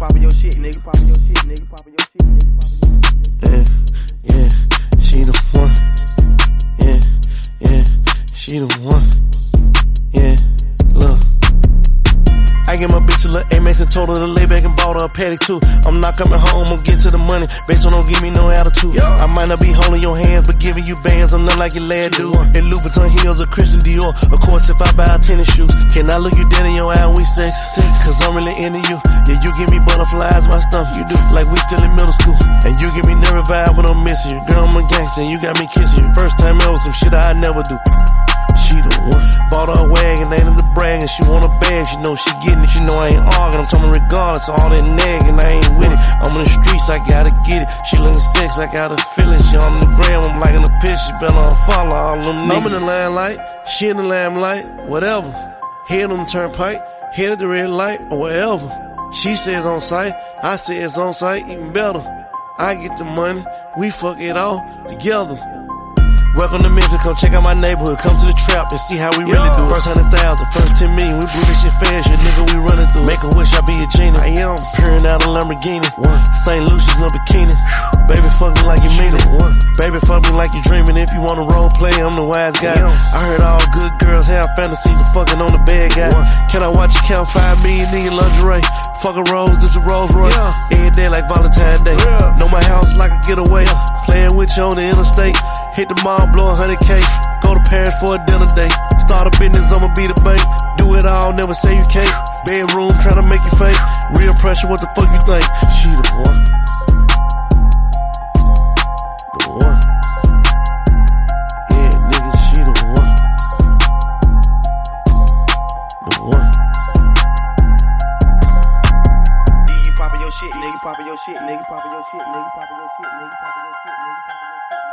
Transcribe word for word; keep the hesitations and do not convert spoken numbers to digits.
poppin' your shit, nigga, poppin' your shit, nigga, poppin' your shit, nigga, poppin' your shit. Yeah, yeah, she the one. Yeah, yeah, she the one. Yeah, look. I get my bitch a little Amex and told her to lay back and bought her a paddock too. I'm not coming home, I'm get to the money. Bitch, don't give me no attitude. Yo. I might not be holding your hands, but giving you bands. I'm not like your lad dude. And Louboutin heels or Christian Dior. Of course, if I buy tennis shoes, can I look you dead in your eye and we sex? Cause I'm really into you. Yeah, you give me butterflies, my stomach. You do like we still in middle school. And you give me nervous vibe when I'm missing you. Girl, I'm a gangster and you got me kissing you. First time ever, some shit I never do. She the one. Bought her a wagon, ain't in the brag, and she want a bag. She know she getting it, she know I ain't arguing. I'm talking regardless of all that nagging, I ain't with it. I'm in the streets, I gotta get it. She looking sex, I got a feeling. She on the gram, I'm liking the pitch. She better unfollow all them niggas. I'm in the limelight, she in the limelight, whatever. Head on the turnpike, head at the red light, or whatever. She says on site, I say it's on site, even better. I get the money, we fuck it all together. Welcome to Memphis, come check out my neighborhood. Come to the trap and see how we really do it. First hundred thousand, first ten million, we blew this shit fast, you nigga, we running through. Make a wish, I be a genie. I am peering out a Lamborghini. One. Saint Lucia's no bikini. Baby, fuck me like you mean it. One. Baby, fuck me like you dreaming. If you want to role play, I'm the wise guy. I, I heard all good girls have fantasies of fucking on the bad guy. One. Can I watch you count five million in your lingerie? Fuck a Rose, this a Rolls Royce. Yeah. Every day like Valentine's Day. Yeah. Know my house like a getaway. Yeah. Playing with you on the interstate. Hit the mall, blow a hundred K. Go to Paris for a dinner date. Start a business, I'ma be the bank. Do it all, never say you can't. Bedroom, tryna make you fake. Real pressure, what the fuck you think? She the one. The one. Yeah, nigga, she the one. The one. D, you poppin' your shit, nigga, poppin' your shit, nigga, poppin' your shit, nigga, poppin' your shit, nigga, poppin' your shit, nigga, poppin' your shit, nigga.